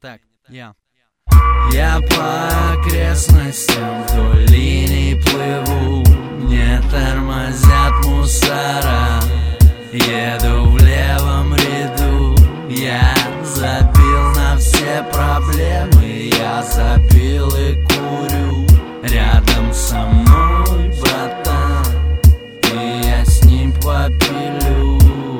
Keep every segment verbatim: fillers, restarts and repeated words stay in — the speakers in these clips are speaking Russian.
так. Я. Я по окрестностям вдоль линий плыву, не тормозят мусора. Еду в левом ряду, я забил на все проблемы. Я запил и курю рядом со мной братан, и я с ним попилю.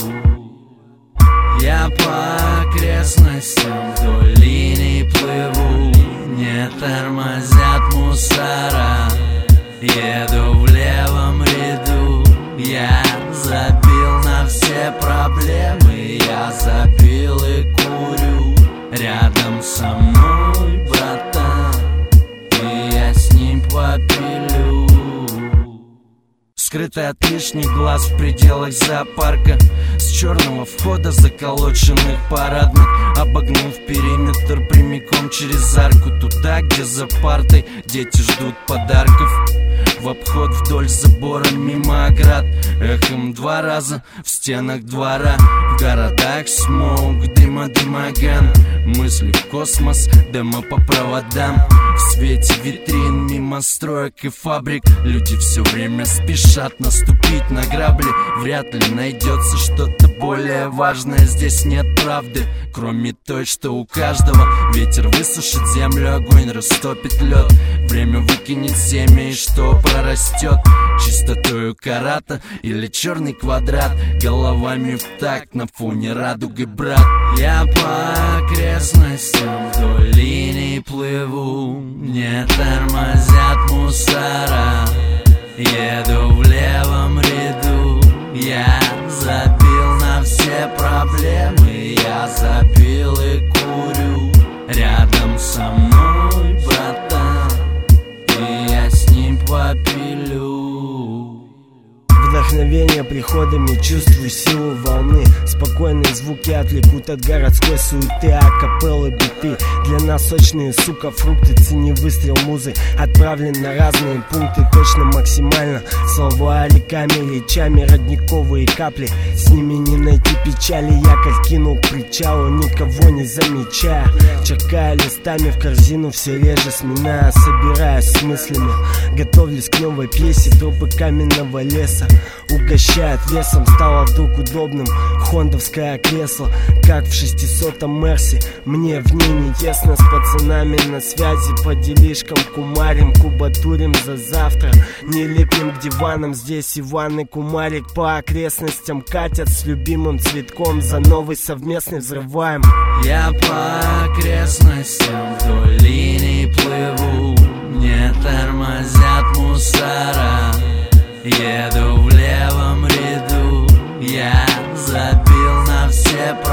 Я по окрестностям вдоль линий плыву, не тормозят мусора. Еду в левом ряду, я забил на все проблемы. Я запил и курю рядом со мной братан, и я с ним попилю. Скрытый от лишних глаз в пределах зоопарка, с черного входа заколоченных парадных, обогнув периметр прямиком через арку, туда, где за партой дети ждут подарков. В обход вдоль забора мимо оград, эхом два раза в стенах двора. В городах смог, дыма, дымоган, мысли в космос, дыма по проводам. В свете витрин мимо строек и фабрик люди все время спешат наступить на грабли. Вряд ли найдется что-то более важное. Здесь нет правды, кроме той, что у каждого. Ветер высушит землю, огонь растопит лед. Время выкинет семя, и что прорастет? Чистотою карата или черный квадрат, головами в такт на фоне радуги, брат. Я по окрестностям вдоль линий плыву, не тормозят мусора. Еду в левом ряду, я забил на все проблемы. Я запил и курю рядом со мной братан, и я с ним попилю. Вдохновение приходами, чувствую силу волны. Спокойные звуки отвлекут от городской суеты, акапеллы, биты. Для нас сочные, сука, фрукты. Цени выстрел музы, отправлен на разные пункты, точно максимально. Слова реками, речами, родниковые капли. С ними не найти печали. Якорь кинул к причалу, никого не замечая. Черкая листами в корзину, все реже сминая. Собираясь с мыслями, готовлюсь к новой пьесе. Тропы каменного леса угощает весом. Стало вдруг удобным хондовское кресло, как в шестисотом Мерсе. Мне в ней не тесно, с пацанами на связи. По делишкам кумарим, кубатурим за завтра. Не липнем к диванам, здесь Иван и Кумарик по окрестностям катят с любимым цветком. За новый совместный взрываем. Я по окрестностям вдоль линий плыву, не тормозят мусора. Еду в левом ряду, я забил на все проблемы.